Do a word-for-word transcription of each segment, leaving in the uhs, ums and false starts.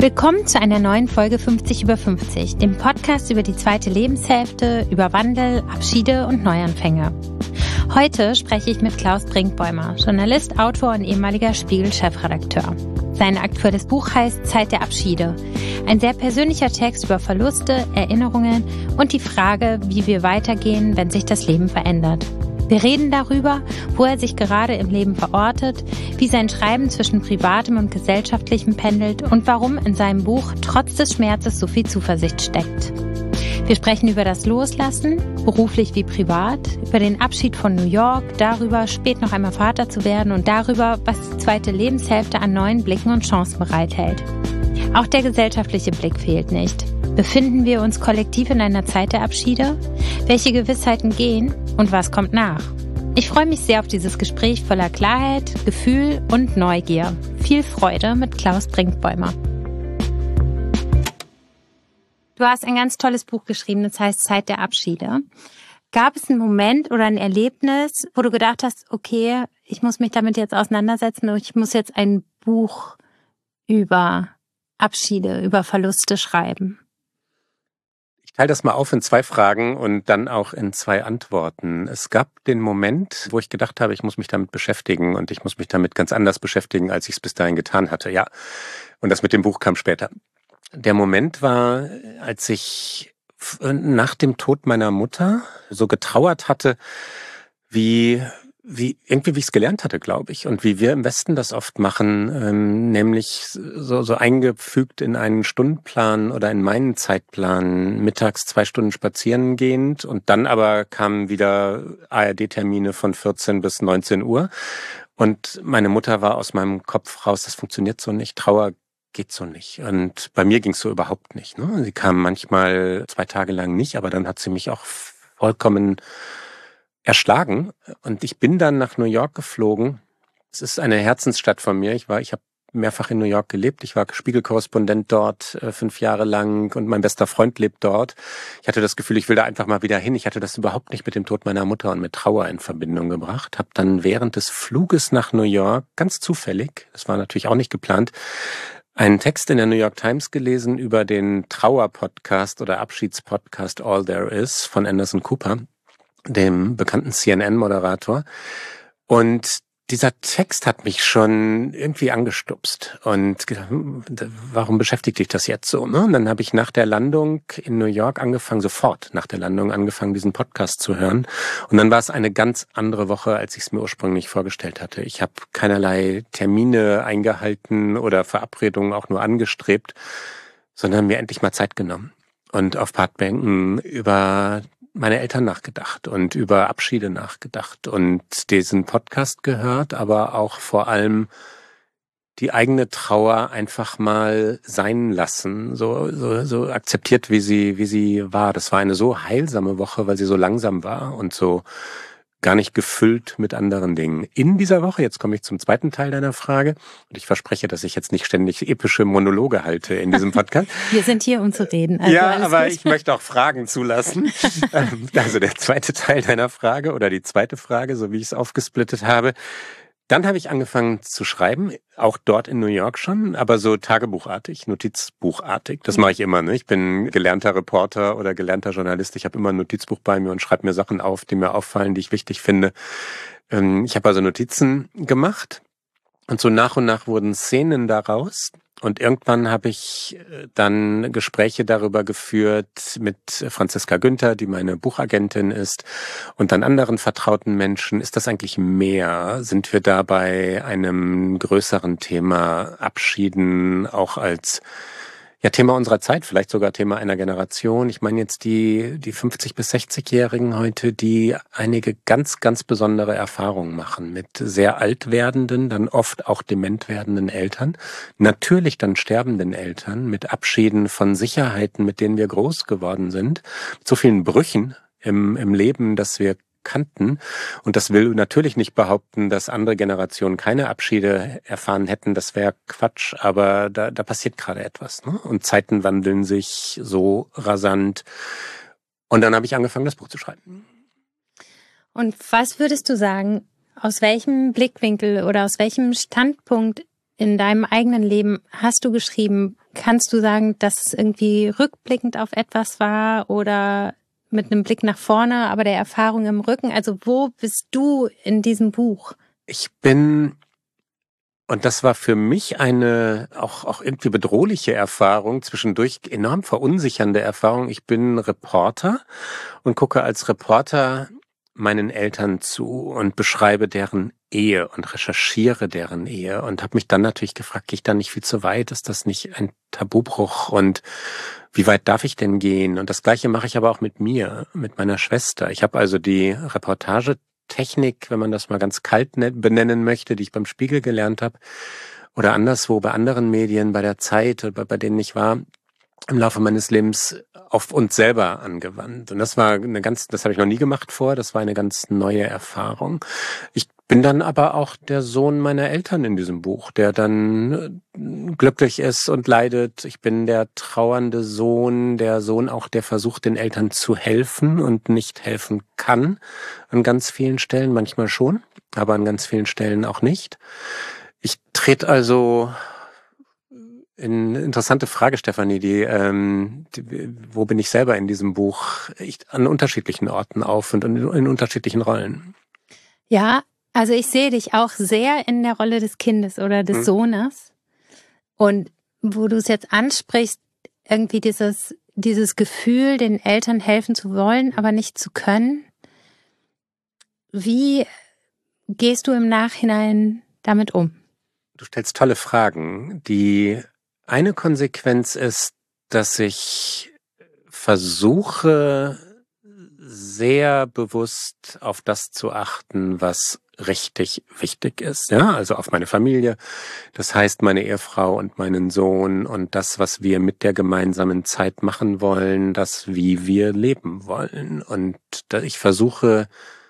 Willkommen zu einer neuen Folge fünfzig über fünfzig, dem Podcast über die zweite Lebenshälfte, über Wandel, Abschiede und Neuanfänge. Heute spreche ich mit Klaus Brinkbäumer, Journalist, Autor und ehemaliger Spiegel-Chefredakteur. Sein aktuelles Buch heißt Zeit der Abschiede. Ein sehr persönlicher Text über Verluste, Erinnerungen und die Frage, wie wir weitergehen, wenn sich das Leben verändert. Wir reden darüber, wo er sich gerade im Leben verortet, wie sein Schreiben zwischen Privatem und Gesellschaftlichem pendelt und warum in seinem Buch trotz des Schmerzes so viel Zuversicht steckt. Wir sprechen über das Loslassen, beruflich wie privat, über den Abschied von New York, darüber, spät noch einmal Vater zu werden und darüber, was die zweite Lebenshälfte an neuen Blicken und Chancen bereithält. Auch der gesellschaftliche Blick fehlt nicht. Befinden wir uns kollektiv in einer Zeit der Abschiede? Welche Gewissheiten gehen und was kommt nach? Ich freue mich sehr auf dieses Gespräch voller Klarheit, Gefühl und Neugier. Viel Freude mit Klaus Brinkbäumer. Du hast ein ganz tolles Buch geschrieben, das heißt Zeit der Abschiede. Gab es einen Moment oder ein Erlebnis, wo du gedacht hast, okay, ich muss mich damit jetzt auseinandersetzen und ich muss jetzt ein Buch über Abschiede, über Verluste schreiben? Ich teile das mal auf in zwei Fragen und dann auch in zwei Antworten. Es gab den Moment, wo ich gedacht habe, ich muss mich damit beschäftigen und ich muss mich damit ganz anders beschäftigen, als ich es bis dahin getan hatte. Ja, und das mit dem Buch kam später. Der Moment war, als ich nach dem Tod meiner Mutter so getrauert hatte, wie wie irgendwie wie ich es gelernt hatte, glaube ich, und wie wir im Westen das oft machen, ähm, nämlich so so eingefügt in einen Stundenplan oder in meinen Zeitplan, mittags zwei Stunden spazieren gehend und dann aber kamen wieder A R D-Termine von vierzehn bis neunzehn Uhr und meine Mutter war aus meinem Kopf raus, das funktioniert so nicht, Trauer geht so nicht. Und bei mir ging es so überhaupt nicht. Ne? Sie kam manchmal zwei Tage lang nicht, aber dann hat sie mich auch vollkommen erschlagen. Und ich bin dann nach New York geflogen. Es ist eine Herzensstadt von mir. Ich war, ich habe mehrfach in New York gelebt. Ich war Spiegelkorrespondent dort äh, fünf Jahre lang und mein bester Freund lebt dort. Ich hatte das Gefühl, ich will da einfach mal wieder hin. Ich hatte das überhaupt nicht mit dem Tod meiner Mutter und mit Trauer in Verbindung gebracht. Habe dann während des Fluges nach New York, ganz zufällig, das war natürlich auch nicht geplant, einen Text in der New York Times gelesen über den Trauer-Podcast oder Abschiedspodcast All There Is von Anderson Cooper, dem bekannten C N N-Moderator. Und dieser Text hat mich schon irgendwie angestupst und gedacht, warum beschäftigt dich das jetzt so? Ne? Und dann habe ich nach der Landung in New York angefangen, sofort nach der Landung angefangen, diesen Podcast zu hören. Und dann war es eine ganz andere Woche, als ich es mir ursprünglich vorgestellt hatte. Ich habe keinerlei Termine eingehalten oder Verabredungen auch nur angestrebt, sondern mir endlich mal Zeit genommen und auf Parkbänken über meine Eltern nachgedacht und über Abschiede nachgedacht und diesen Podcast gehört, aber auch vor allem die eigene Trauer einfach mal sein lassen, so so so akzeptiert, wie sie wie sie war. Das war eine so heilsame Woche, weil sie so langsam war und so gar nicht gefüllt mit anderen Dingen. In dieser Woche, jetzt komme ich zum zweiten Teil deiner Frage, und ich verspreche, dass ich jetzt nicht ständig epische Monologe halte in diesem Podcast. Wir sind hier, um zu reden. Also ja, aber gut. Ich möchte auch Fragen zulassen. Also der zweite Teil deiner Frage oder die zweite Frage, so wie ich es aufgesplittet habe. Dann habe ich angefangen zu schreiben, auch dort in New York schon, aber so tagebuchartig, notizbuchartig. Das mache ich immer. Ne? Ich bin gelernter Reporter oder gelernter Journalist. Ich habe immer ein Notizbuch bei mir und schreibe mir Sachen auf, die mir auffallen, die ich wichtig finde. Ich habe also Notizen gemacht und so nach und nach wurden Szenen daraus. Und irgendwann habe ich dann Gespräche darüber geführt mit Franziska Günther, die meine Buchagentin ist, und dann anderen vertrauten Menschen. Ist das eigentlich mehr? Sind wir da bei einem größeren Thema Abschieden auch als ja Thema unserer Zeit, vielleicht sogar Thema einer Generation? Ich meine jetzt die die fünfzig- bis sechzigjährigen heute, die einige ganz, ganz besondere Erfahrungen machen mit sehr alt werdenden, dann oft auch dement werdenden Eltern, natürlich dann sterbenden Eltern, mit Abschieden von Sicherheiten, mit denen wir groß geworden sind, mit so vielen Brüchen im im Leben, dass wir kannten. Und das will natürlich nicht behaupten, dass andere Generationen keine Abschiede erfahren hätten. Das wäre Quatsch. Aber da, da passiert gerade etwas. Ne? Und Zeiten wandeln sich so rasant. Und dann habe ich angefangen, das Buch zu schreiben. Und was würdest du sagen, aus welchem Blickwinkel oder aus welchem Standpunkt in deinem eigenen Leben hast du geschrieben? Kannst du sagen, dass es irgendwie rückblickend auf etwas war oder mit einem Blick nach vorne, aber der Erfahrung im Rücken? Also wo bist du in diesem Buch? Ich bin, und das war für mich eine auch, auch irgendwie bedrohliche Erfahrung, zwischendurch enorm verunsichernde Erfahrung. Ich bin Reporter und gucke als Reporter meinen Eltern zu und beschreibe deren Ehe und recherchiere deren Ehe und habe mich dann natürlich gefragt, gehe ich da nicht viel zu weit? Ist das nicht ein Tabubruch? Und wie weit darf ich denn gehen? Und das Gleiche mache ich aber auch mit mir, mit meiner Schwester. Ich habe also die Reportagetechnik, wenn man das mal ganz kalt benennen möchte, die ich beim Spiegel gelernt habe oder anderswo bei anderen Medien, bei der Zeit, bei, bei denen ich war, im Laufe meines Lebens auf uns selber angewandt. Und das war eine ganz, das habe ich noch nie gemacht vorher, das war eine ganz neue Erfahrung. Ich bin dann aber auch der Sohn meiner Eltern in diesem Buch, der dann glücklich ist und leidet. Ich bin der trauernde Sohn, der Sohn auch, der versucht, den Eltern zu helfen und nicht helfen kann. An ganz vielen Stellen, manchmal schon, aber an ganz vielen Stellen auch nicht. Ich trete also Eine interessante Frage, Stefanie, die, ähm, die, wo bin ich selber in diesem Buch? Ich, an unterschiedlichen Orten auf und in, in unterschiedlichen Rollen. Ja, also ich sehe dich auch sehr in der Rolle des Kindes oder des hm. Sohnes. Und wo du es jetzt ansprichst, irgendwie dieses, dieses Gefühl, den Eltern helfen zu wollen, aber nicht zu können. Wie gehst du im Nachhinein damit um? Du stellst tolle Fragen, die eine Konsequenz ist, dass ich versuche, sehr bewusst auf das zu achten, was richtig wichtig ist. Ja, also auf meine Familie. Das heißt, meine Ehefrau und meinen Sohn und das, was wir mit der gemeinsamen Zeit machen wollen, das, wie wir leben wollen. Und ich versuche,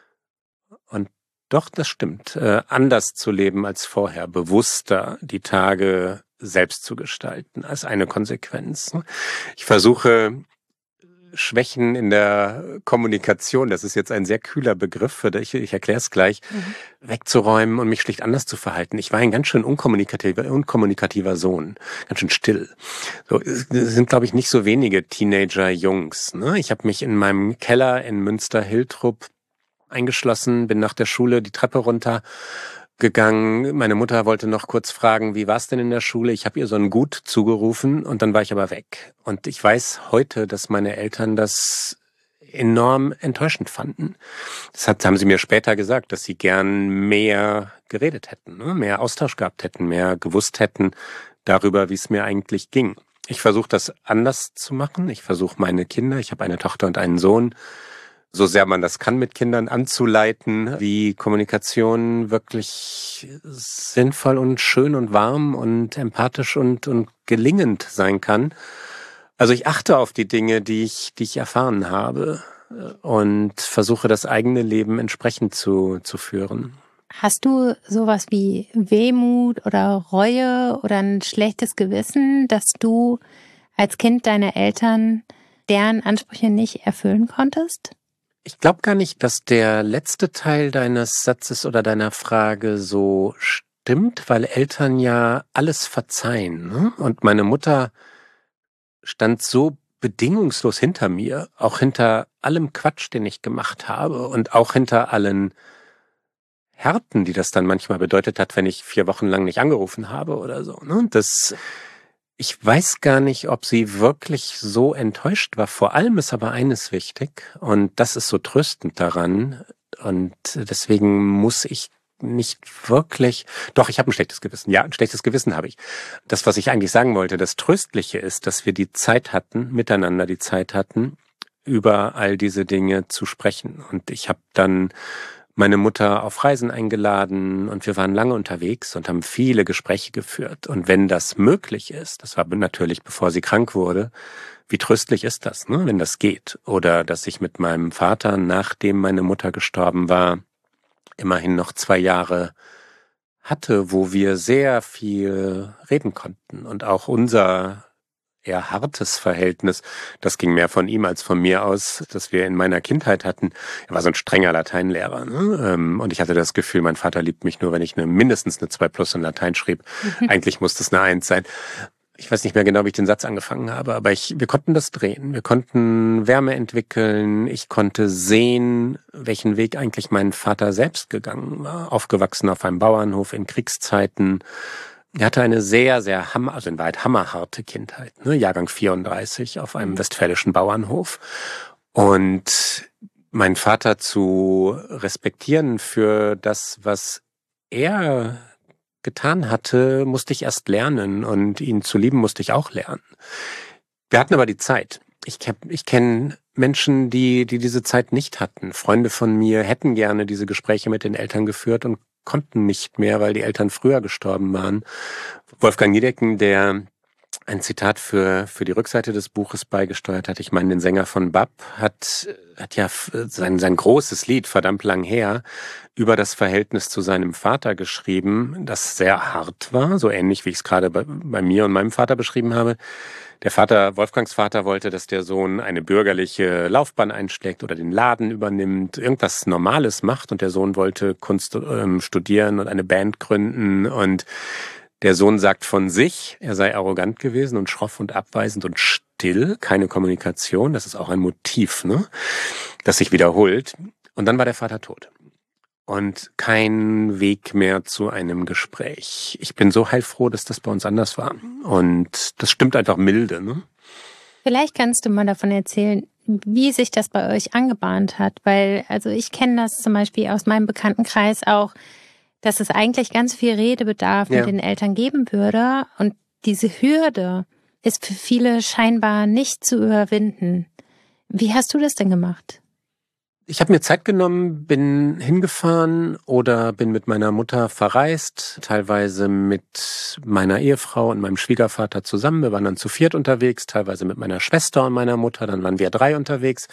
und doch, das stimmt, anders zu leben als vorher, bewusster die Tage selbst zu gestalten, als eine Konsequenz. Ich versuche, Schwächen in der Kommunikation, das ist jetzt ein sehr kühler Begriff, ich, ich erkläre es gleich, mhm. wegzuräumen und mich schlicht anders zu verhalten. Ich war ein ganz schön unkommunikativer, unkommunikativer Sohn, ganz schön still. So, es sind, glaube ich, nicht so wenige Teenager-Jungs. Ne? Ich habe mich in meinem Keller in Münster-Hiltrup eingeschlossen, bin nach der Schule die Treppe runter gegangen. Meine Mutter wollte noch kurz fragen, wie war es denn in der Schule? Ich habe ihr so ein Gut zugerufen und dann war ich aber weg. Und ich weiß heute, dass meine Eltern das enorm enttäuschend fanden. Das hat, haben sie mir später gesagt, dass sie gern mehr geredet hätten, ne? Mehr Austausch gehabt hätten, mehr gewusst hätten darüber, wie es mir eigentlich ging. Ich versuche das anders zu machen. Ich versuche meine Kinder, ich habe eine Tochter und einen Sohn, so sehr man das kann mit Kindern anzuleiten, wie Kommunikation wirklich sinnvoll und schön und warm und empathisch und, und gelingend sein kann. Also ich achte auf die Dinge, die ich, die ich erfahren habe und versuche das eigene Leben entsprechend zu, zu führen. Hast du sowas wie Wehmut oder Reue oder ein schlechtes Gewissen, dass du als Kind deiner Eltern deren Ansprüche nicht erfüllen konntest? Ich glaube gar nicht, dass der letzte Teil deines Satzes oder deiner Frage so stimmt, weil Eltern ja alles verzeihen. Ne? Und meine Mutter stand so bedingungslos hinter mir, auch hinter allem Quatsch, den ich gemacht habe und auch hinter allen Härten, die das dann manchmal bedeutet hat, wenn ich vier Wochen lang nicht angerufen habe oder so. Ne? Das... Ich weiß gar nicht, ob sie wirklich so enttäuscht war. Vor allem ist aber eines wichtig und das ist so tröstend daran und deswegen muss ich nicht wirklich... Doch, ich habe ein schlechtes Gewissen. Ja, ein schlechtes Gewissen habe ich. Das, was ich eigentlich sagen wollte, das Tröstliche ist, dass wir die Zeit hatten, miteinander die Zeit hatten, über all diese Dinge zu sprechen. Und ich habe dann meine Mutter auf Reisen eingeladen und wir waren lange unterwegs und haben viele Gespräche geführt. Und wenn das möglich ist, das war natürlich bevor sie krank wurde, wie tröstlich ist das, ne, wenn das geht? Oder dass ich mit meinem Vater, nachdem meine Mutter gestorben war, immerhin noch zwei Jahre hatte, wo wir sehr viel reden konnten und auch unser eher hartes Verhältnis. Das ging mehr von ihm als von mir aus, das wir in meiner Kindheit hatten. Er war so ein strenger Lateinlehrer, ne? Und ich hatte das Gefühl, mein Vater liebt mich nur, wenn ich eine, mindestens eine zwei plus in Latein schrieb. Mhm. Eigentlich muss das eine eins sein. Ich weiß nicht mehr genau, wie ich den Satz angefangen habe, aber ich, wir konnten das drehen. Wir konnten Wärme entwickeln. Ich konnte sehen, welchen Weg eigentlich mein Vater selbst gegangen war. Aufgewachsen auf einem Bauernhof in Kriegszeiten. Er hatte eine sehr, sehr hammer, also in Wahrheit hammerharte Kindheit, ne? Jahrgang vierunddreißig auf einem westfälischen Bauernhof. Und meinen Vater zu respektieren für das, was er getan hatte, musste ich erst lernen, und ihn zu lieben musste ich auch lernen. Wir hatten aber die Zeit. Ich, ich kenne Menschen, die, die diese Zeit nicht hatten. Freunde von mir hätten gerne diese Gespräche mit den Eltern geführt und konnten nicht mehr, weil die Eltern früher gestorben waren. Wolfgang Niedecken, der ein Zitat für für die Rückseite des Buches beigesteuert hat, ich meine, den Sänger von B A P, hat hat ja sein sein großes Lied, verdammt lang her, über das Verhältnis zu seinem Vater geschrieben, das sehr hart war, so ähnlich wie ich es gerade bei, bei mir und meinem Vater beschrieben habe. Der Vater, Wolfgangs Vater, wollte, dass der Sohn eine bürgerliche Laufbahn einschlägt oder den Laden übernimmt, irgendwas Normales macht, und der Sohn wollte Kunst ähm, studieren und eine Band gründen, und der Sohn sagt von sich, er sei arrogant gewesen und schroff und abweisend und still, keine Kommunikation, das ist auch ein Motiv, ne, das sich wiederholt. Und dann war der Vater tot. Und kein Weg mehr zu einem Gespräch. Ich bin so heilfroh, dass das bei uns anders war. Und das stimmt einfach milde, ne? Vielleicht kannst du mal davon erzählen, wie sich das bei euch angebahnt hat. Weil, also ich kenne das zum Beispiel aus meinem Bekanntenkreis auch, dass es eigentlich ganz viel Redebedarf ja. mit den Eltern geben würde. Und diese Hürde ist für viele scheinbar nicht zu überwinden. Wie hast du das denn gemacht? Ich habe mir Zeit genommen, bin hingefahren oder bin mit meiner Mutter verreist, teilweise mit meiner Ehefrau und meinem Schwiegervater zusammen. Wir waren dann zu viert unterwegs, teilweise mit meiner Schwester und meiner Mutter, dann waren wir drei unterwegs.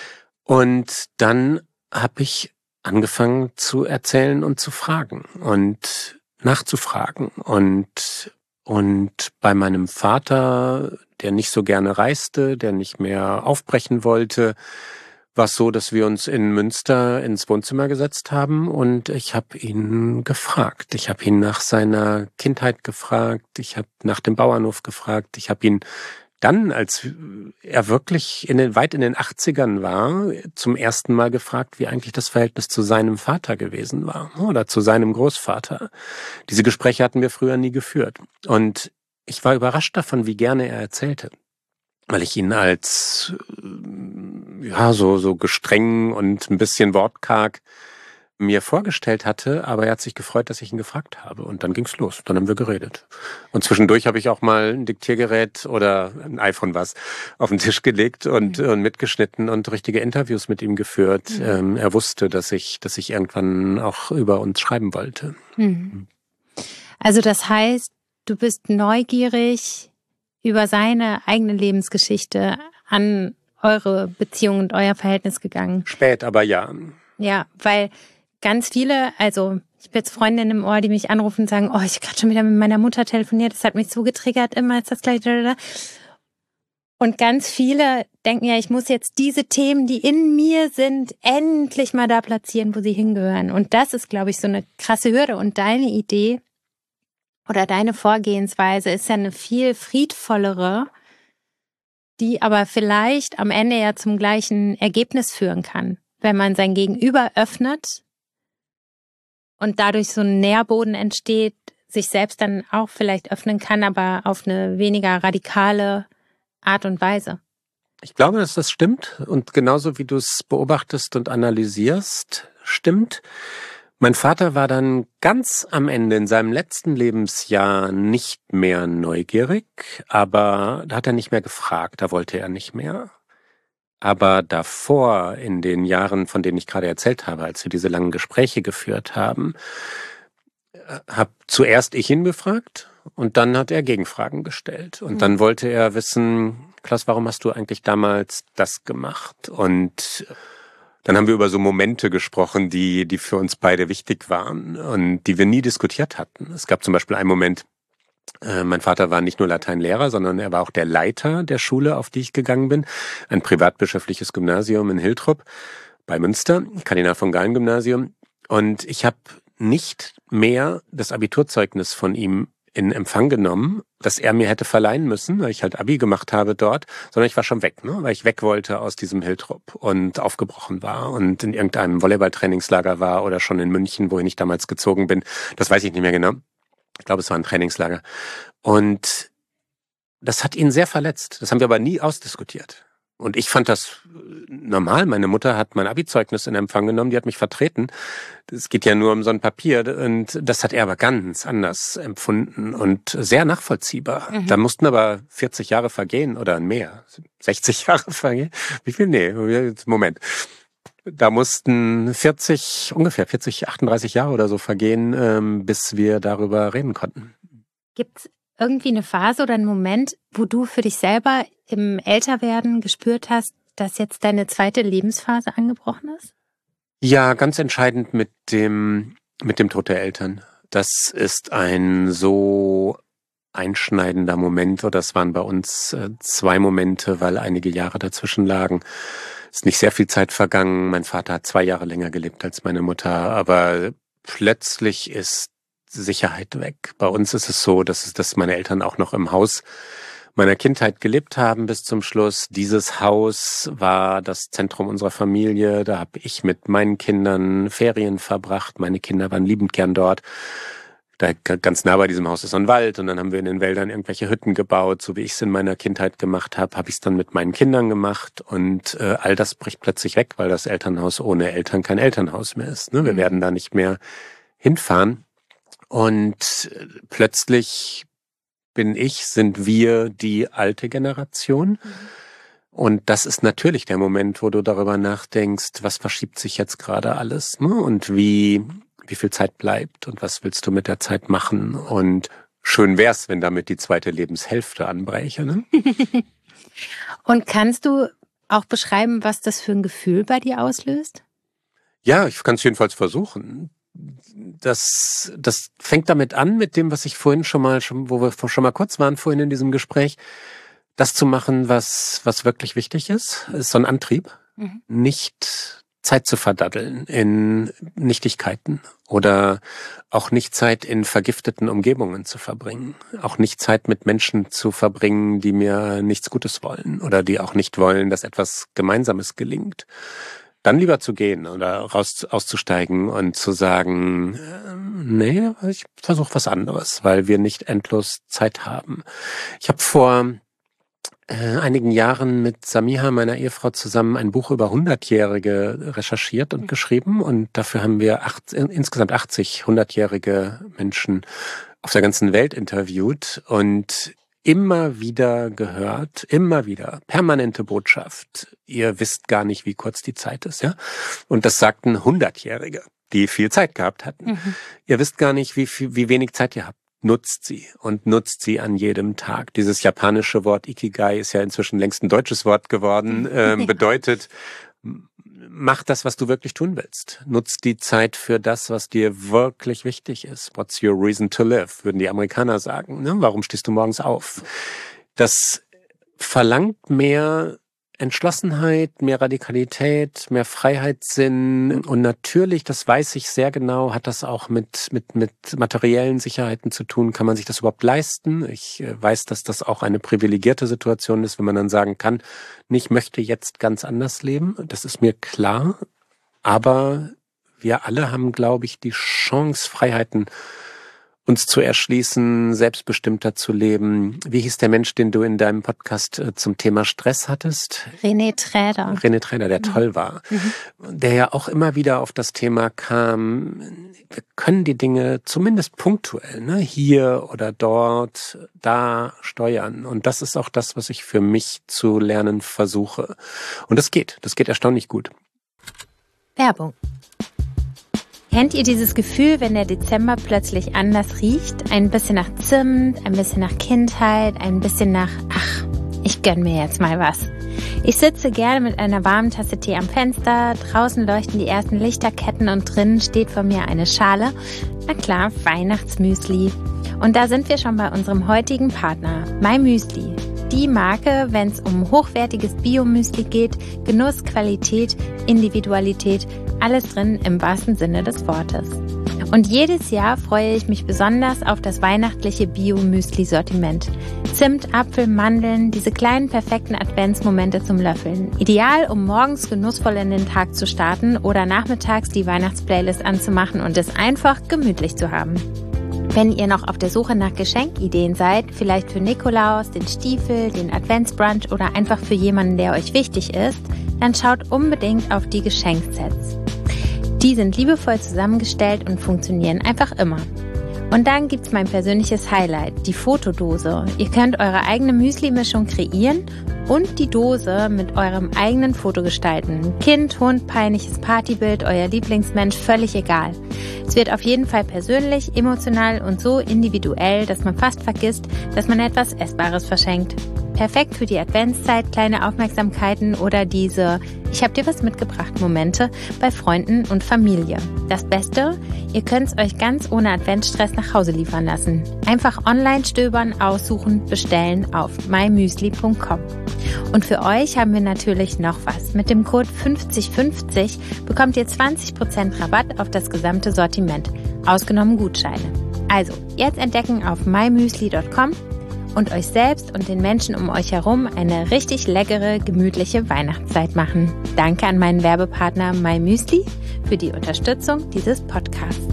Und dann habe ich angefangen zu erzählen und zu fragen und nachzufragen. Und, und bei meinem Vater, der nicht so gerne reiste, der nicht mehr aufbrechen wollte, war es so, dass wir uns in Münster ins Wohnzimmer gesetzt haben, und ich habe ihn gefragt. Ich habe ihn nach seiner Kindheit gefragt, ich habe nach dem Bauernhof gefragt, ich habe ihn dann, als er wirklich in den, weit in den achtzigern war, zum ersten Mal gefragt, wie eigentlich das Verhältnis zu seinem Vater gewesen war oder zu seinem Großvater. Diese Gespräche hatten wir früher nie geführt. Und ich war überrascht davon, wie gerne er erzählte, weil ich ihn als ja so so gestreng und ein bisschen wortkarg mir vorgestellt hatte, aber er hat sich gefreut, dass ich ihn gefragt habe, und dann ging's los. Dann haben wir geredet. Und zwischendurch habe ich auch mal ein Diktiergerät oder ein iPhone was auf den Tisch gelegt und, mhm. und mitgeschnitten und richtige Interviews mit ihm geführt. Mhm. Ähm, er wusste, dass ich dass ich irgendwann auch über uns schreiben wollte. Mhm. Also das heißt, du bist neugierig über seine eigene Lebensgeschichte an eure Beziehung und euer Verhältnis gegangen. Spät, aber ja. Ja, weil ganz viele, also ich habe jetzt Freundinnen im Ohr, die mich anrufen und sagen, oh, ich habe gerade schon wieder mit meiner Mutter telefoniert, das hat mich so getriggert, immer ist das gleich. Und ganz viele denken ja, ich muss jetzt diese Themen, die in mir sind, endlich mal da platzieren, wo sie hingehören. Und das ist, glaube ich, so eine krasse Hürde. Und deine Idee oder deine Vorgehensweise ist ja eine viel friedvollere, die aber vielleicht am Ende ja zum gleichen Ergebnis führen kann, wenn man sein Gegenüber öffnet und dadurch so ein Nährboden entsteht, sich selbst dann auch vielleicht öffnen kann, aber auf eine weniger radikale Art und Weise. Ich glaube, dass das stimmt, und genauso wie du es beobachtest und analysierst, stimmt. Mein Vater war dann ganz am Ende in seinem letzten Lebensjahr nicht mehr neugierig, aber da hat er nicht mehr gefragt, da wollte er nicht mehr. Aber davor, in den Jahren, von denen ich gerade erzählt habe, als wir diese langen Gespräche geführt haben, habe zuerst ich ihn befragt und dann hat er Gegenfragen gestellt. Und dann wollte er wissen, Klaus, warum hast du eigentlich damals das gemacht? Und dann haben wir über so Momente gesprochen, die, die für uns beide wichtig waren und die wir nie diskutiert hatten. Es gab zum Beispiel einen Moment, Äh, mein Vater war nicht nur Lateinlehrer, sondern er war auch der Leiter der Schule, auf die ich gegangen bin. Ein privatbischöfliches Gymnasium in Hiltrup bei Münster, Kardinal von Galen Gymnasium. Und ich habe nicht mehr das Abiturzeugnis von ihm in Empfang genommen, das er mir hätte verleihen müssen, weil ich halt Abi gemacht habe dort, sondern ich war schon weg, ne? Weil ich weg wollte aus diesem Hiltrup und aufgebrochen war und in irgendeinem Volleyball-Trainingslager war oder schon in München, wohin ich damals gezogen bin. Das weiß ich nicht mehr genau. Ich glaube, es war ein Trainingslager. Und das hat ihn sehr verletzt. Das haben wir aber nie ausdiskutiert. Und ich fand das normal. Meine Mutter hat mein Abi-Zeugnis in Empfang genommen, die hat mich vertreten. Es geht ja nur um so ein Papier. Und das hat er aber ganz anders empfunden und sehr nachvollziehbar. Mhm. Da mussten aber vierzig Jahre vergehen oder mehr. sechzig Jahre vergehen? Wie viel? Nee, Moment. Da mussten vierzig, ungefähr vierzig, achtunddreißig Jahre oder so vergehen, ähm, bis wir darüber reden konnten. Gibt's irgendwie eine Phase oder einen Moment, wo du für dich selber im Älterwerden gespürt hast, dass jetzt deine zweite Lebensphase angebrochen ist? Ja, ganz entscheidend mit dem, mit dem Tod der Eltern. Das ist ein so einschneidender Moment, oder das waren bei uns äh, zwei Momente, weil einige Jahre dazwischen lagen. Es ist nicht sehr viel Zeit vergangen. Mein Vater hat zwei Jahre länger gelebt als meine Mutter, aber plötzlich ist Sicherheit weg. Bei uns ist es so, dass, es, dass meine Eltern auch noch im Haus meiner Kindheit gelebt haben bis zum Schluss. Dieses Haus war das Zentrum unserer Familie. Da habe ich mit meinen Kindern Ferien verbracht. Meine Kinder waren liebend gern dort. Da ganz nah bei diesem Haus ist ein Wald und dann haben wir in den Wäldern irgendwelche Hütten gebaut, so wie ich es in meiner Kindheit gemacht habe, habe ich es dann mit meinen Kindern gemacht und äh, all das bricht plötzlich weg, weil das Elternhaus ohne Eltern kein Elternhaus mehr ist. Ne? Wir mhm. werden da nicht mehr hinfahren. Und plötzlich bin ich, sind wir die alte Generation. Mhm. Und das ist natürlich der Moment, wo du darüber nachdenkst, was verschiebt sich jetzt gerade alles, ne? Und wie, wie viel Zeit bleibt und was willst du mit der Zeit machen? Und schön wär's, wenn damit die zweite Lebenshälfte anbräche, ne? Und kannst du auch beschreiben, was das für ein Gefühl bei dir auslöst? Ja, ich kann es jedenfalls versuchen. Das, das fängt damit an, mit dem, was ich vorhin schon mal, schon, wo wir schon mal kurz waren vorhin in diesem Gespräch, das zu machen, was, was wirklich wichtig ist, ist so ein Antrieb, mhm. nicht Zeit zu verdaddeln in Nichtigkeiten oder auch nicht Zeit in vergifteten Umgebungen zu verbringen, auch nicht Zeit mit Menschen zu verbringen, die mir nichts Gutes wollen oder die auch nicht wollen, dass etwas Gemeinsames gelingt. Dann lieber zu gehen oder raus auszusteigen und zu sagen, äh, nee, ich versuche was anderes, weil wir nicht endlos Zeit haben. Ich habe vor äh, einigen Jahren mit Samiha, meiner Ehefrau, zusammen ein Buch über Hundertjährige recherchiert und geschrieben und dafür haben wir acht, insgesamt achtzig hundertjährige Menschen auf der ganzen Welt interviewt und immer wieder gehört, immer wieder, permanente Botschaft. Ihr wisst gar nicht, wie kurz die Zeit ist, ja? Und das sagten Hundertjährige, die viel Zeit gehabt hatten. Mhm. Ihr wisst gar nicht, wie viel, wie wenig Zeit ihr habt. Nutzt sie und nutzt sie an jedem Tag. Dieses japanische Wort Ikigai ist ja inzwischen längst ein deutsches Wort geworden, äh, ja. bedeutet, mach das, was du wirklich tun willst. Nutz die Zeit für das, was dir wirklich wichtig ist. What's your reason to live, würden die Amerikaner sagen. Ne? Warum stehst du morgens auf? Das verlangt mehr Entschlossenheit, mehr Radikalität, mehr Freiheitssinn. Und natürlich, das weiß ich sehr genau, hat das auch mit, mit, mit materiellen Sicherheiten zu tun. Kann man sich das überhaupt leisten? Ich weiß, dass das auch eine privilegierte Situation ist, wenn man dann sagen kann, ich möchte jetzt ganz anders leben. Das ist mir klar. Aber wir alle haben, glaube ich, die Chance, Freiheiten uns zu erschließen, selbstbestimmter zu leben. Wie hieß der Mensch, den du in deinem Podcast zum Thema Stress hattest? René Träder. René Träder, der mhm. toll war. Mhm. Der ja auch immer wieder auf das Thema kam, wir können die Dinge zumindest punktuell, ne, hier oder dort, da steuern. Und das ist auch das, was ich für mich zu lernen versuche. Und das geht. Das geht erstaunlich gut. Werbung. Kennt ihr dieses Gefühl, wenn der Dezember plötzlich anders riecht? Ein bisschen nach Zimt, ein bisschen nach Kindheit, ein bisschen nach, ach, ich gönn mir jetzt mal was. Ich sitze gerne mit einer warmen Tasse Tee am Fenster, draußen leuchten die ersten Lichterketten und drinnen steht vor mir eine Schale, na klar, Weihnachtsmüsli. Und da sind wir schon bei unserem heutigen Partner, MyMüsli. Die Marke, wenn es um hochwertiges Bio-Müsli geht, Genuss, Qualität, Individualität, alles drin im wahrsten Sinne des Wortes. Und jedes Jahr freue ich mich besonders auf das weihnachtliche Bio-Müsli-Sortiment. Zimt, Apfel, Mandeln, diese kleinen perfekten Adventsmomente zum Löffeln. Ideal, um morgens genussvoll in den Tag zu starten oder nachmittags die Weihnachtsplaylist anzumachen und es einfach gemütlich zu haben. Wenn ihr noch auf der Suche nach Geschenkideen seid, vielleicht für Nikolaus, den Stiefel, den Adventsbrunch oder einfach für jemanden, der euch wichtig ist, dann schaut unbedingt auf die Geschenksets. Die sind liebevoll zusammengestellt und funktionieren einfach immer. Und dann gibt's mein persönliches Highlight, die Fotodose. Ihr könnt eure eigene Müsli-Mischung kreieren und die Dose mit eurem eigenen Foto gestalten. Kind, Hund, peinliches Partybild, euer Lieblingsmensch, völlig egal. Es wird auf jeden Fall persönlich, emotional und so individuell, dass man fast vergisst, dass man etwas Essbares verschenkt. Perfekt für die Adventszeit, kleine Aufmerksamkeiten oder diese Ich hab dir was mitgebracht Momente bei Freunden und Familie. Das Beste, ihr könnt es euch ganz ohne Adventsstress nach Hause liefern lassen. Einfach online stöbern, aussuchen, bestellen auf my müsli punkt com. Und für euch haben wir natürlich noch was. Mit dem Code fünfzig fünfzig bekommt ihr zwanzig Prozent Rabatt auf das gesamte Sortiment, ausgenommen Gutscheine. Also, jetzt entdecken auf my müsli punkt com und euch selbst und den Menschen um euch herum eine richtig leckere, gemütliche Weihnachtszeit machen. Danke an meinen Werbepartner MyMüsli für die Unterstützung dieses Podcasts.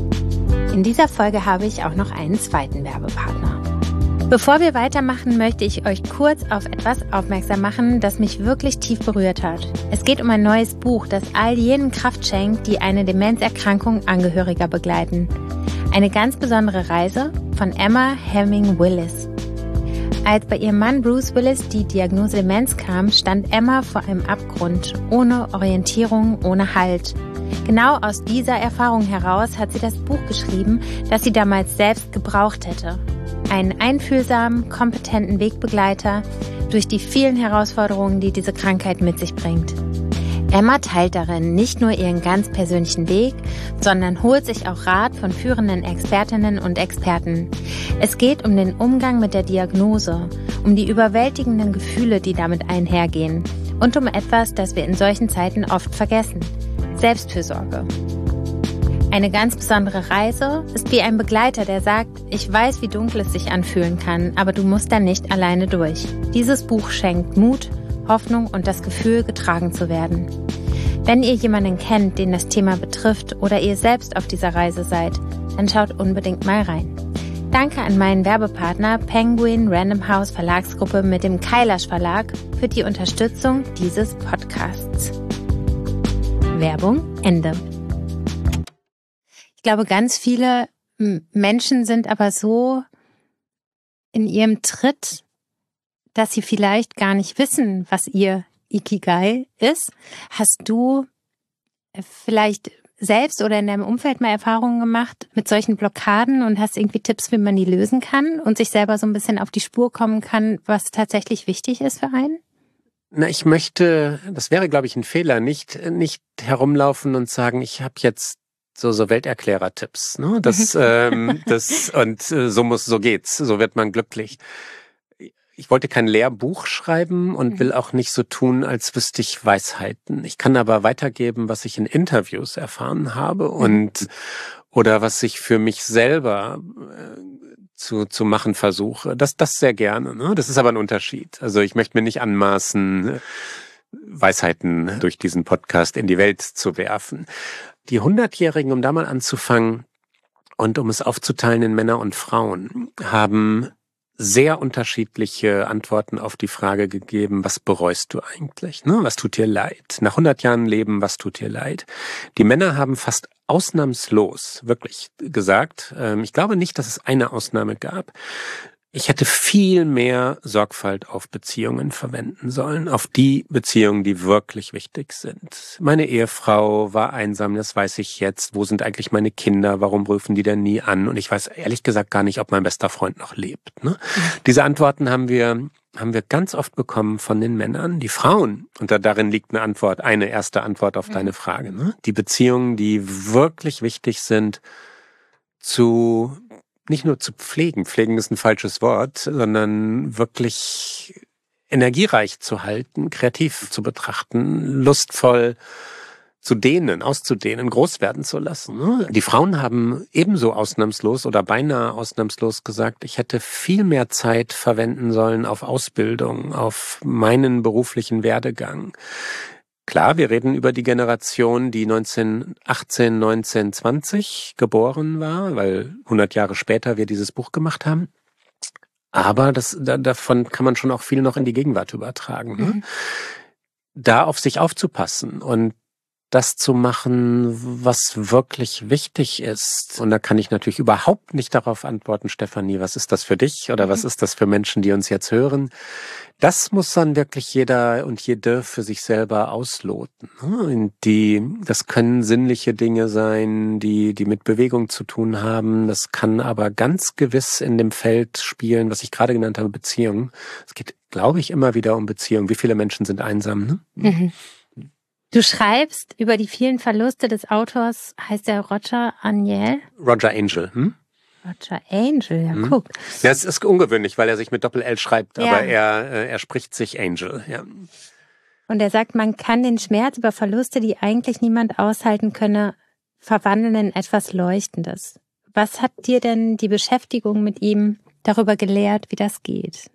In dieser Folge habe ich auch noch einen zweiten Werbepartner. Bevor wir weitermachen, möchte ich euch kurz auf etwas aufmerksam machen, das mich wirklich tief berührt hat. Es geht um ein neues Buch, das all jenen Kraft schenkt, die eine Demenzerkrankung Angehöriger begleiten. Eine ganz besondere Reise von Emma Hemming Willis. Als bei ihrem Mann Bruce Willis die Diagnose Demenz kam, stand Emma vor einem Abgrund, ohne Orientierung, ohne Halt. Genau aus dieser Erfahrung heraus hat sie das Buch geschrieben, das sie damals selbst gebraucht hätte. Einen einfühlsamen, kompetenten Wegbegleiter durch die vielen Herausforderungen, die diese Krankheit mit sich bringt. Emma teilt darin nicht nur ihren ganz persönlichen Weg, sondern holt sich auch Rat von führenden Expertinnen und Experten. Es geht um den Umgang mit der Diagnose, um die überwältigenden Gefühle, die damit einhergehen und um etwas, das wir in solchen Zeiten oft vergessen: Selbstfürsorge. Eine ganz besondere Reise ist wie ein Begleiter, der sagt, ich weiß, wie dunkel es sich anfühlen kann, aber du musst da nicht alleine durch. Dieses Buch schenkt Mut, Hoffnung und das Gefühl, getragen zu werden. Wenn ihr jemanden kennt, den das Thema betrifft oder ihr selbst auf dieser Reise seid, dann schaut unbedingt mal rein. Danke an meinen Werbepartner Penguin Random House Verlagsgruppe mit dem Kailash Verlag für die Unterstützung dieses Podcasts. Werbung Ende. Ich glaube, ganz viele Menschen sind aber so in ihrem Tritt, dass sie vielleicht gar nicht wissen, was ihr Ikigai ist. Hast du vielleicht selbst oder in deinem Umfeld mal Erfahrungen gemacht mit solchen Blockaden und hast irgendwie Tipps, wie man die lösen kann und sich selber so ein bisschen auf die Spur kommen kann, was tatsächlich wichtig ist für einen? Na, ich möchte, das wäre, glaube ich, ein Fehler, nicht nicht herumlaufen und sagen, ich habe jetzt so so Welterklärer-Tipps, ne? Das ähm, das und äh, so muss so geht's, so wird man glücklich. Ich wollte kein Lehrbuch schreiben und will auch nicht so tun, als wüsste ich Weisheiten. Ich kann aber weitergeben, was ich in Interviews erfahren habe und oder was ich für mich selber äh, zu zu machen versuche. Das das sehr gerne. Ne? Das ist aber ein Unterschied. Also ich möchte mir nicht anmaßen, Weisheiten durch diesen Podcast in die Welt zu werfen. Die Hundertjährigen, um da mal anzufangen und um es aufzuteilen in Männer und Frauen, haben sehr unterschiedliche Antworten auf die Frage gegeben, was bereust du eigentlich? Ne? Was tut dir leid? Nach hundert Jahren Leben, was tut dir leid? Die Männer haben fast ausnahmslos wirklich gesagt, ähm, ich glaube nicht, dass es eine Ausnahme gab, ich hätte viel mehr Sorgfalt auf Beziehungen verwenden sollen, auf die Beziehungen, die wirklich wichtig sind. Meine Ehefrau war einsam, das weiß ich jetzt. Wo sind eigentlich meine Kinder? Warum rufen die denn nie an? Und ich weiß ehrlich gesagt gar nicht, ob mein bester Freund noch lebt. Ne? Mhm. Diese Antworten haben wir haben wir ganz oft bekommen von den Männern. Die Frauen, und da, darin liegt eine Antwort, eine erste Antwort auf mhm. deine Frage. Ne? Die Beziehungen, die wirklich wichtig sind, zu nicht nur zu pflegen, pflegen ist ein falsches Wort, sondern wirklich energiereich zu halten, kreativ zu betrachten, lustvoll zu dehnen, auszudehnen, groß werden zu lassen. Die Frauen haben ebenso ausnahmslos oder beinahe ausnahmslos gesagt, ich hätte viel mehr Zeit verwenden sollen auf Ausbildung, auf meinen beruflichen Werdegang. Klar, wir reden über die Generation, die neunzehnhundertachtzehn, neunzehnhundertzwanzig geboren war, weil hundert Jahre später wir dieses Buch gemacht haben. Aber das, da, davon kann man schon auch viel noch in die Gegenwart übertragen. Ne? Mhm. Da auf sich aufzupassen und das zu machen, was wirklich wichtig ist. Und da kann ich natürlich überhaupt nicht darauf antworten, Stefanie, was ist das für dich oder was ist das für Menschen, die uns jetzt hören? Das muss dann wirklich jeder und jede für sich selber ausloten. Die, das können sinnliche Dinge sein, die, die mit Bewegung zu tun haben. Das kann aber ganz gewiss in dem Feld spielen, was ich gerade genannt habe, Beziehungen. Es geht, glaube ich, immer wieder um Beziehungen. Wie viele Menschen sind einsam, ne? Mhm. Du schreibst über die vielen Verluste des Autors, heißt der Roger Angel? Roger Angel, hm? Roger Angel, ja, hm. guck. Ja, es ist ungewöhnlich, weil er sich mit Doppel-L schreibt, ja. aber er, er spricht sich Angel, ja. Und er sagt, man kann den Schmerz über Verluste, die eigentlich niemand aushalten könne, verwandeln in etwas Leuchtendes. Was hat dir denn die Beschäftigung mit ihm darüber gelehrt, wie das geht?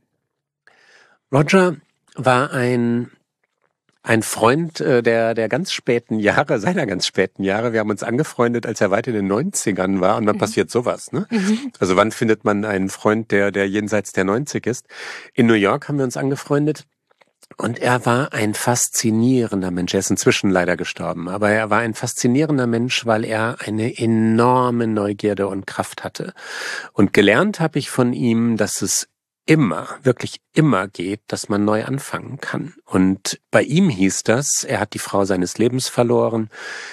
Roger war ein... Ein Freund äh, der der ganz späten Jahre, seiner ganz späten Jahre. Wir haben uns angefreundet, als er weit in den neunzigern war. Und dann mhm. passiert sowas. Ne? Mhm. Also wann findet man einen Freund, der der jenseits der neunzig ist? In New York haben wir uns angefreundet. Und er war ein faszinierender Mensch. Er ist inzwischen leider gestorben. Aber er war ein faszinierender Mensch, weil er eine enorme Neugierde und Kraft hatte. Und gelernt habe ich von ihm, dass es immer, wirklich immer geht, dass man neu anfangen kann. Und bei ihm hieß das, er hat die Frau seines Lebens verloren,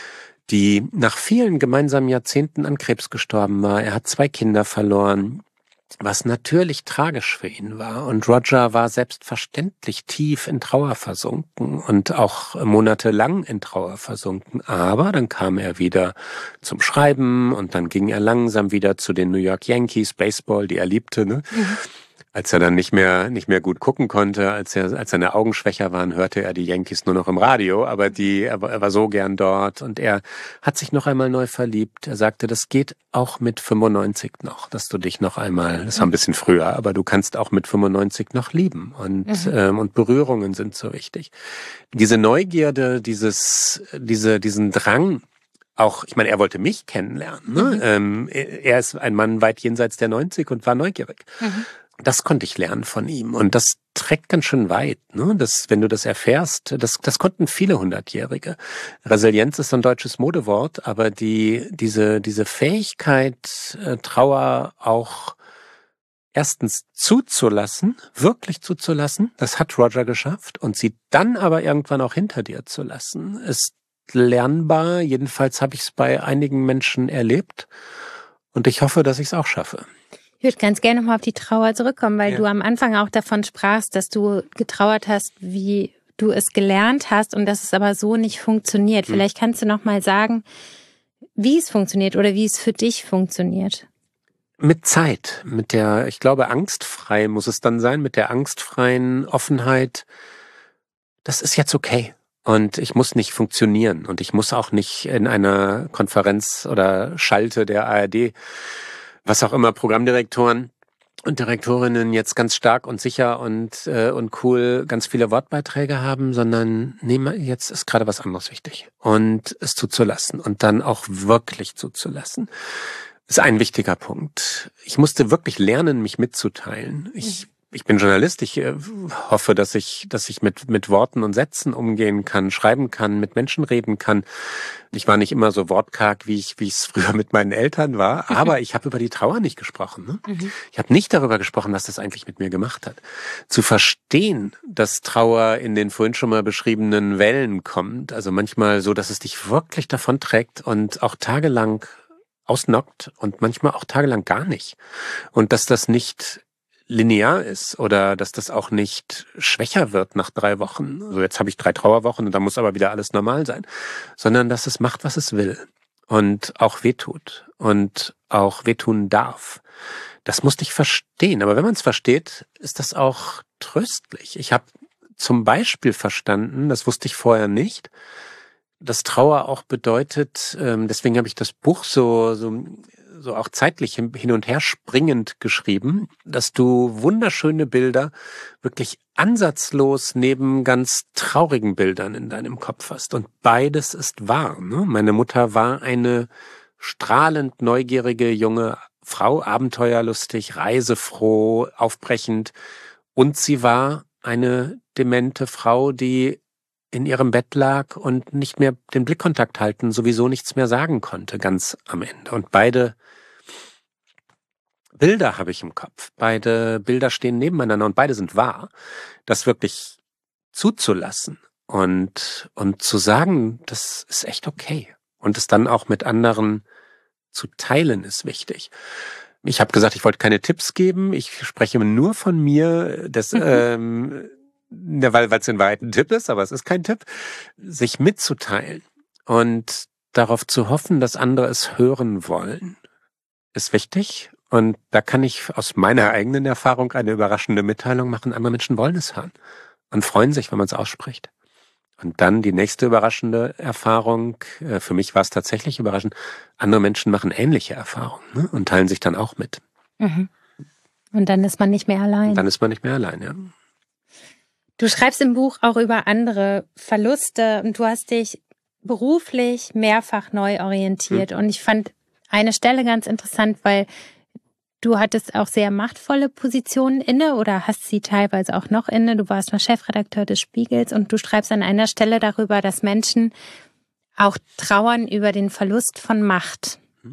die nach vielen gemeinsamen Jahrzehnten an Krebs gestorben war. Er hat zwei Kinder verloren, was natürlich tragisch für ihn war. Und Roger war selbstverständlich tief in Trauer versunken und auch monatelang in Trauer versunken. Aber dann kam er wieder zum Schreiben und dann ging er langsam wieder zu den New York Yankees, Baseball, die er liebte, ne? Mhm. Als er dann nicht mehr nicht mehr gut gucken konnte, als er als seine Augen schwächer waren, hörte er die Yankees nur noch im Radio, aber die er, er war so gern dort und er hat sich noch einmal neu verliebt. Er sagte, das geht auch mit fünfundneunzig noch, dass du dich noch einmal, das war ein bisschen früher, aber du kannst auch mit fünfundneunzig noch lieben und mhm. ähm, und Berührungen sind so wichtig. Diese Neugierde, dieses diese diesen Drang, auch, ich meine, er wollte mich kennenlernen. Ne? Mhm. Ähm, er ist ein Mann weit jenseits der neunzig und war neugierig. Mhm. Das konnte ich lernen von ihm. Und das trägt ganz schön weit, ne? Das, wenn du das erfährst, das, das konnten viele Hundertjährige. Resilienz ist ein deutsches Modewort, aber die, diese, diese Fähigkeit, äh, Trauer auch erstens zuzulassen, wirklich zuzulassen, das hat Roger geschafft, und sie dann aber irgendwann auch hinter dir zu lassen, ist lernbar. Jedenfalls habe ich es bei einigen Menschen erlebt. Und ich hoffe, dass ich es auch schaffe. Ich würde ganz gerne nochmal auf die Trauer zurückkommen, weil ja. du am Anfang auch davon sprachst, dass du getrauert hast, wie du es gelernt hast und dass es aber so nicht funktioniert. Hm. Vielleicht kannst du nochmal sagen, wie es funktioniert oder wie es für dich funktioniert. Mit Zeit, mit der, ich glaube, angstfrei muss es dann sein, mit der angstfreien Offenheit. Das ist jetzt okay. Und ich muss nicht funktionieren und ich muss auch nicht in einer Konferenz oder Schalte der A R D, was auch immer, Programmdirektoren und Direktorinnen jetzt ganz stark und sicher und äh, und cool ganz viele Wortbeiträge haben, sondern nee, jetzt ist gerade was anderes wichtig. Und es zuzulassen und dann auch wirklich zuzulassen, ist ein wichtiger Punkt. Ich musste wirklich lernen, mich mitzuteilen. Ich Ich bin Journalist, ich äh, hoffe, dass ich dass ich mit mit Worten und Sätzen umgehen kann, schreiben kann, mit Menschen reden kann. Ich war nicht immer so wortkarg, wie ich wie ich es früher mit meinen Eltern war, aber ich habe über die Trauer nicht gesprochen. Ne? Mhm. Ich habe nicht darüber gesprochen, was das eigentlich mit mir gemacht hat. Zu verstehen, dass Trauer in den vorhin schon mal beschriebenen Wellen kommt, also manchmal so, dass es dich wirklich davonträgt und auch tagelang ausnockt und manchmal auch tagelang gar nicht. Und dass das nicht linear ist oder dass das auch nicht schwächer wird nach drei Wochen. Also jetzt habe ich drei Trauerwochen und dann muss aber wieder alles normal sein. Sondern dass es macht, was es will. und auch wehtut und auch wehtun darf. Das musste ich verstehen. Aber wenn man es versteht, ist das auch tröstlich. Ich habe zum Beispiel verstanden, das wusste ich vorher nicht, dass Trauer auch bedeutet, ähm, deswegen habe ich das Buch so, so, so auch zeitlich hin und her springend geschrieben, dass du wunderschöne Bilder wirklich ansatzlos neben ganz traurigen Bildern in deinem Kopf hast. Und beides ist wahr. Ne? Meine Mutter war eine strahlend neugierige junge Frau, abenteuerlustig, reisefroh, aufbrechend. Und sie war eine demente Frau, die in ihrem Bett lag und nicht mehr den Blickkontakt halten, sowieso nichts mehr sagen konnte, ganz am Ende. Und beide Bilder habe ich im Kopf. Beide Bilder stehen nebeneinander und beide sind wahr. Das wirklich zuzulassen und, und zu sagen, das ist echt okay. Und es dann auch mit anderen zu teilen, ist wichtig. Ich habe gesagt, ich wollte keine Tipps geben. Ich spreche nur von mir. Das, ähm, Ja, weil es in Wahrheit ein Tipp ist, aber es ist kein Tipp, sich mitzuteilen und darauf zu hoffen, dass andere es hören wollen, ist wichtig. Und da kann ich aus meiner eigenen Erfahrung eine überraschende Mitteilung machen. Andere Menschen wollen es hören und freuen sich, wenn man es ausspricht. Und dann die nächste überraschende Erfahrung, für mich war es tatsächlich überraschend, andere Menschen machen ähnliche Erfahrungen, ne, und teilen sich dann auch mit. Mhm. Und dann ist man nicht mehr allein. Und dann ist man nicht mehr allein, ja. Du schreibst im Buch auch über andere Verluste und du hast dich beruflich mehrfach neu orientiert. Mhm. Und ich fand eine Stelle ganz interessant, weil du hattest auch sehr machtvolle Positionen inne oder hast sie teilweise auch noch inne. Du warst mal Chefredakteur des Spiegels und du schreibst an einer Stelle darüber, dass Menschen auch trauern über den Verlust von Macht. Mhm.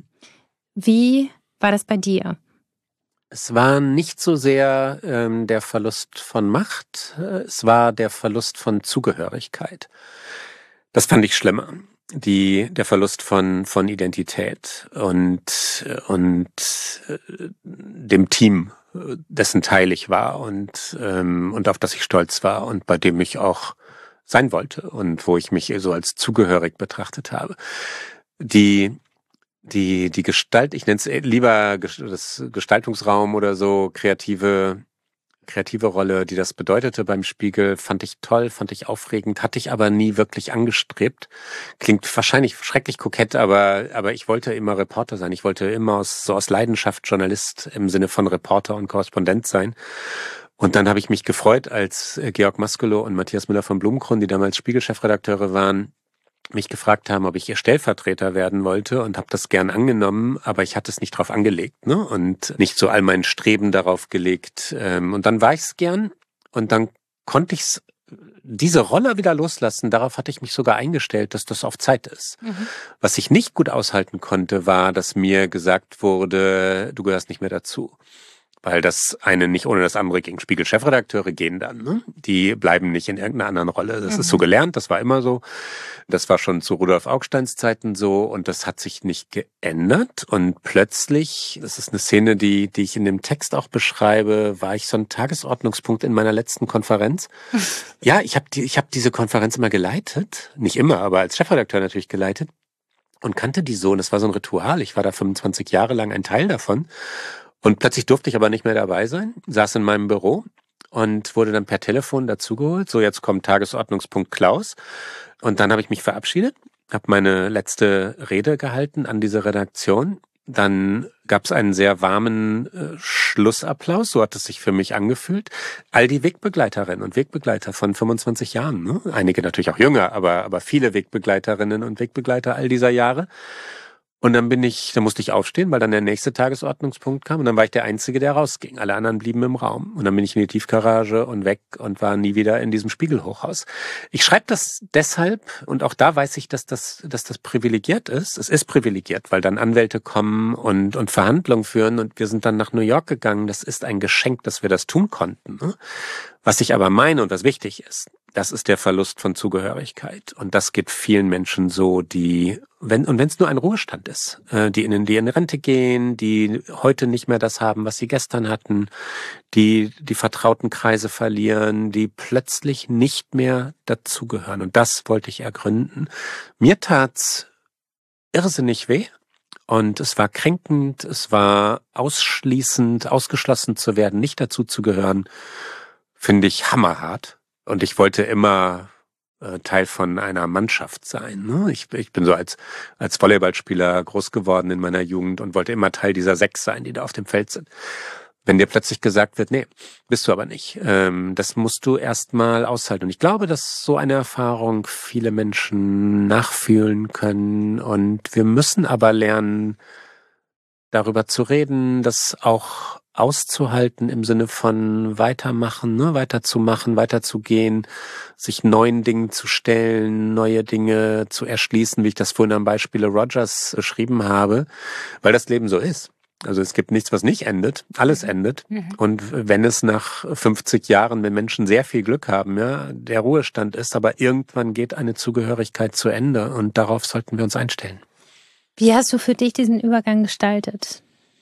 Wie war das bei dir? Es war nicht so sehr ähm, der Verlust von Macht, es war der Verlust von Zugehörigkeit. Das fand ich schlimmer. Die, der Verlust von, von Identität und, und äh, dem Team, dessen Teil ich war und, ähm, und auf das ich stolz war und bei dem ich auch sein wollte und wo ich mich so als zugehörig betrachtet habe. Die Die, die Gestalt, ich nenne es lieber das Gestaltungsraum oder so, kreative, kreative Rolle, die das bedeutete beim Spiegel, fand ich toll, fand ich aufregend, hatte ich aber nie wirklich angestrebt. Klingt wahrscheinlich schrecklich kokett, aber, aber ich wollte immer Reporter sein. Ich wollte immer aus, so aus Leidenschaft Journalist im Sinne von Reporter und Korrespondent sein. Und dann habe ich mich gefreut, als Georg Maskelow und Matthias Müller von Blumenkron, die damals Spiegel-Chefredakteure waren, mich gefragt haben, ob ich ihr Stellvertreter werden wollte und habe das gern angenommen, aber ich hatte es nicht drauf angelegt, ne? Und nicht so all mein Streben darauf gelegt. Und dann war ich es gern und dann konnte ich es diese Rolle wieder loslassen. Darauf hatte ich mich sogar eingestellt, dass das auf Zeit ist. Mhm. Was ich nicht gut aushalten konnte, war, dass mir gesagt wurde, du gehörst nicht mehr dazu. Weil das eine nicht ohne das andere gegen Spiegel-Chefredakteure gehen dann. Ne? Die bleiben nicht in irgendeiner anderen Rolle. Das mhm. ist so gelernt, das war immer so. Das war schon zu Rudolf Augsteins Zeiten so und das hat sich nicht geändert. Und plötzlich, das ist eine Szene, die, die ich in dem Text auch beschreibe, war ich so ein Tagesordnungspunkt in meiner letzten Konferenz. Ja, ich habe die, ich hab diese Konferenz immer geleitet. Nicht immer, aber als Chefredakteur natürlich geleitet. Und kannte die so. Und das war so ein Ritual. Ich war da fünfundzwanzig Jahre lang ein Teil davon. Und plötzlich durfte ich aber nicht mehr dabei sein, saß in meinem Büro und wurde dann per Telefon dazugeholt. So, jetzt kommt Tagesordnungspunkt Klaus. Und dann habe ich mich verabschiedet, habe meine letzte Rede gehalten an diese Redaktion. Dann gab es einen sehr warmen äh, Schlussapplaus, so hat es sich für mich angefühlt. All die Wegbegleiterinnen und Wegbegleiter von fünfundzwanzig Jahren, ne? Einige natürlich auch jünger, aber, aber viele Wegbegleiterinnen und Wegbegleiter all dieser Jahre. Und dann bin ich, dann musste ich aufstehen, weil dann der nächste Tagesordnungspunkt kam und dann war ich der Einzige, der rausging. Alle anderen blieben im Raum. Und dann bin ich in die Tiefgarage und weg und war nie wieder in diesem Spiegelhochhaus. Ich schreibe das deshalb und auch da weiß ich, dass das, dass das privilegiert ist. Es ist privilegiert, weil dann Anwälte kommen und, und Verhandlungen führen und wir sind dann nach New York gegangen. Das ist ein Geschenk, dass wir das tun konnten. Ne? Was ich aber meine und was wichtig ist, das ist der Verlust von Zugehörigkeit. Und das geht vielen Menschen so, die, wenn, und wenn es nur ein Ruhestand ist, äh, die in die in Rente gehen, die heute nicht mehr das haben, was sie gestern hatten, die die vertrauten Kreise verlieren, die plötzlich nicht mehr dazugehören. Und das wollte ich ergründen. Mir tat's irrsinnig weh. Und es war kränkend, es war ausschließend, ausgeschlossen zu werden, nicht dazu zu gehören, finde ich hammerhart. Und ich wollte immer äh, Teil von einer Mannschaft sein. Ne? Ich, ich bin so als, als Volleyballspieler groß geworden in meiner Jugend und wollte immer Teil dieser sechs sein, die da auf dem Feld sind. Wenn dir plötzlich gesagt wird, nee, bist du aber nicht. Ähm, das musst du erstmal aushalten. Und ich glaube, dass so eine Erfahrung viele Menschen nachfühlen können. Und wir müssen aber lernen, darüber zu reden, das auch auszuhalten im Sinne von weitermachen, ne, weiterzumachen, weiterzugehen, sich neuen Dingen zu stellen, neue Dinge zu erschließen, wie ich das vorhin am Beispiele Rogers beschrieben habe, weil das Leben so ist. Also es gibt nichts, was nicht endet. Alles endet. Mhm. Und wenn es nach fünfzig Jahren, wenn Menschen sehr viel Glück haben, ja, der Ruhestand ist, aber irgendwann geht eine Zugehörigkeit zu Ende und darauf sollten wir uns einstellen. Wie hast du für dich diesen Übergang gestaltet?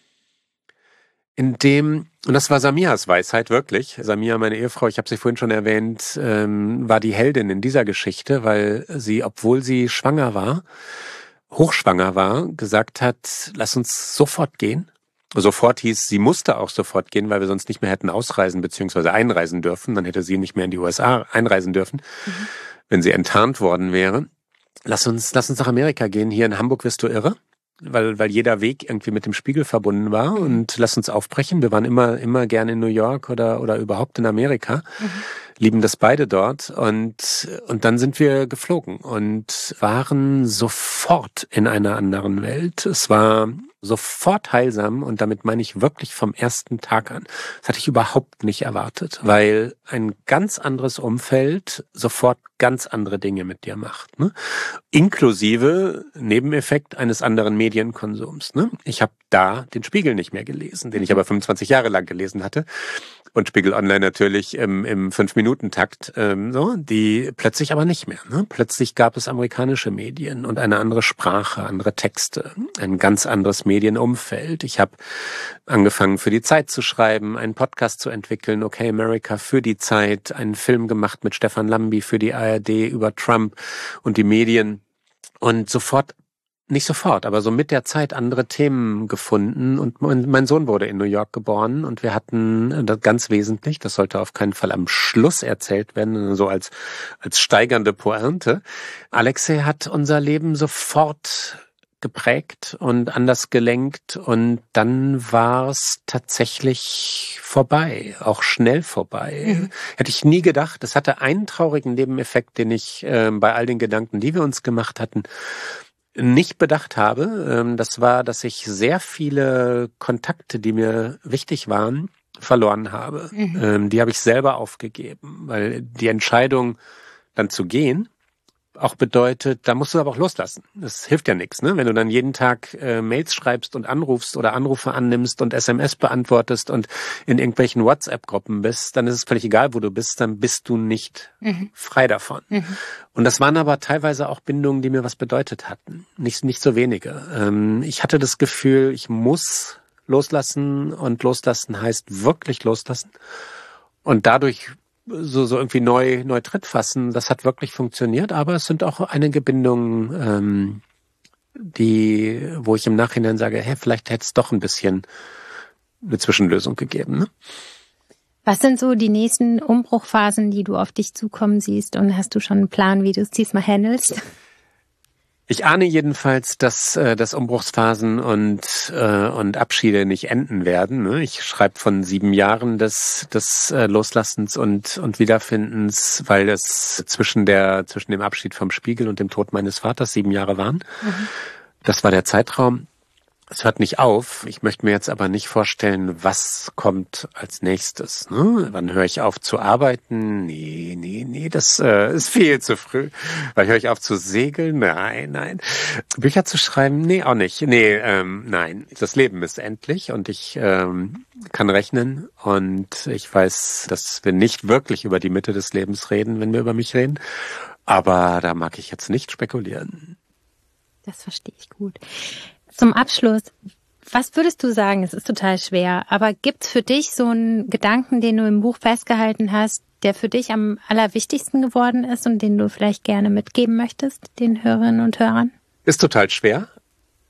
In dem, und das war Samias Weisheit, wirklich. Samia, meine Ehefrau, ich habe sie vorhin schon erwähnt, ähm, war die Heldin in dieser Geschichte, weil sie, obwohl sie schwanger war, hochschwanger war, gesagt hat, lass uns sofort gehen. Sofort hieß, sie musste auch sofort gehen, weil wir sonst nicht mehr hätten ausreisen bzw. einreisen dürfen. Dann hätte sie nicht mehr in die U S A einreisen dürfen, mhm. wenn sie enttarnt worden wäre. Lass uns, lass uns nach Amerika gehen. Hier in Hamburg wirst du irre, weil, weil jeder Weg irgendwie mit dem Spiegel verbunden war. Und lass uns aufbrechen. Wir waren immer, immer gerne in New York oder, oder überhaupt in Amerika. Mhm. Lieben das beide dort. Und, und dann sind wir geflogen und waren sofort in einer anderen Welt. Es war sofort heilsam und damit meine ich wirklich vom ersten Tag an. Das hatte ich überhaupt nicht erwartet, weil ein ganz anderes Umfeld sofort ganz andere Dinge mit dir macht, ne? Inklusive Nebeneffekt eines anderen Medienkonsums. Ne? Ich habe da den Spiegel nicht mehr gelesen, den ich aber fünfundzwanzig Jahre lang gelesen hatte. Und Spiegel Online natürlich im, im Fünf-Minuten-Takt, ähm, so, die plötzlich aber nicht mehr. Ne? Plötzlich gab es amerikanische Medien und eine andere Sprache, andere Texte, ein ganz anderes Medienumfeld. Ich habe angefangen, für die Zeit zu schreiben, einen Podcast zu entwickeln, Okay America für die Zeit, einen Film gemacht mit Stefan Lambi für die A R D über Trump und die Medien und sofort Nicht sofort, aber so mit der Zeit andere Themen gefunden und mein Sohn wurde in New York geboren und wir hatten das ganz wesentlich, das sollte auf keinen Fall am Schluss erzählt werden, so als als steigernde Pointe. Alexei hat unser Leben sofort geprägt und anders gelenkt und dann war es tatsächlich vorbei, auch schnell vorbei. Mhm. Hätte ich nie gedacht. Das hatte einen traurigen Nebeneffekt, den ich äh, bei all den Gedanken, die wir uns gemacht hatten, nicht bedacht habe. Das war, dass ich sehr viele Kontakte, die mir wichtig waren, verloren habe. Mhm. Die habe ich selber aufgegeben, weil die Entscheidung, dann zu gehen, auch bedeutet, da musst du aber auch loslassen. Das hilft ja nichts, ne? Wenn du dann jeden Tag äh, Mails schreibst und anrufst oder Anrufe annimmst und S M S beantwortest und in irgendwelchen WhatsApp-Gruppen bist, dann ist es völlig egal, wo du bist, dann bist du nicht mhm. frei davon. Mhm. Und das waren aber teilweise auch Bindungen, die mir was bedeutet hatten. Nicht, nicht so wenige. Ähm, ich hatte das Gefühl, ich muss loslassen und loslassen heißt wirklich loslassen. Und dadurch so so irgendwie neu neu Tritt fassen, das hat wirklich funktioniert, aber es sind auch einige Bindungen, ähm, die, wo ich im Nachhinein sage, hey, vielleicht hätte es doch ein bisschen eine Zwischenlösung gegeben. Ne? Was sind so die nächsten Umbruchphasen, die du auf dich zukommen siehst und hast du schon einen Plan, wie du es diesmal handelst? Ich ahne jedenfalls, dass äh, dass Umbruchsphasen und äh, und Abschiede nicht enden werden. Ne? Ich schreibe von sieben Jahren des des äh, Loslassens und und Wiederfindens, weil es zwischen der zwischen dem Abschied vom Spiegel und dem Tod meines Vaters sieben Jahre waren. Mhm. Das war der Zeitraum. Es hört nicht auf. Ich möchte mir jetzt aber nicht vorstellen, was kommt als nächstes. Ne? Wann höre ich auf zu arbeiten? Nee, nee, nee, das äh, ist viel zu früh. Wann höre ich auf zu segeln? Nein, nein. Bücher zu schreiben? Nee, auch nicht. Nee, ähm, nein. Das Leben ist endlich und ich ähm, kann rechnen. Und ich weiß, dass wir nicht wirklich über die Mitte des Lebens reden, wenn wir über mich reden. Aber da mag ich jetzt nicht spekulieren. Das verstehe ich gut. Zum Abschluss, was würdest du sagen, es ist total schwer, aber gibt es für dich so einen Gedanken, den du im Buch festgehalten hast, der für dich am allerwichtigsten geworden ist und den du vielleicht gerne mitgeben möchtest, den Hörerinnen und Hörern? Ist total schwer,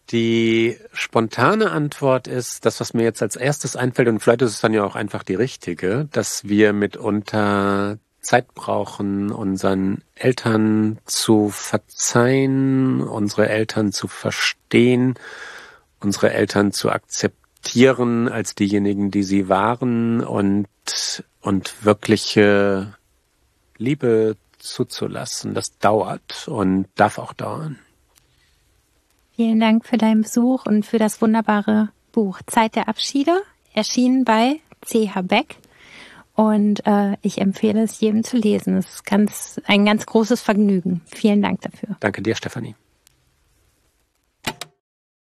Die spontane Antwort ist, das, was mir jetzt als erstes einfällt, und vielleicht ist es dann ja auch einfach die richtige, dass wir mitunter Zeit brauchen, unseren Eltern zu verzeihen, unsere Eltern zu verstehen, unsere Eltern zu akzeptieren als diejenigen, die sie waren und, und wirkliche Liebe zuzulassen. Das dauert und darf auch dauern. Vielen Dank für deinen Besuch und für das wunderbare Buch Zeit der Abschiede, erschienen bei C H Beck. Und äh, ich empfehle es jedem zu lesen. Es ist ganz, ein ganz großes Vergnügen. Vielen Dank dafür. Danke dir, Stefanie.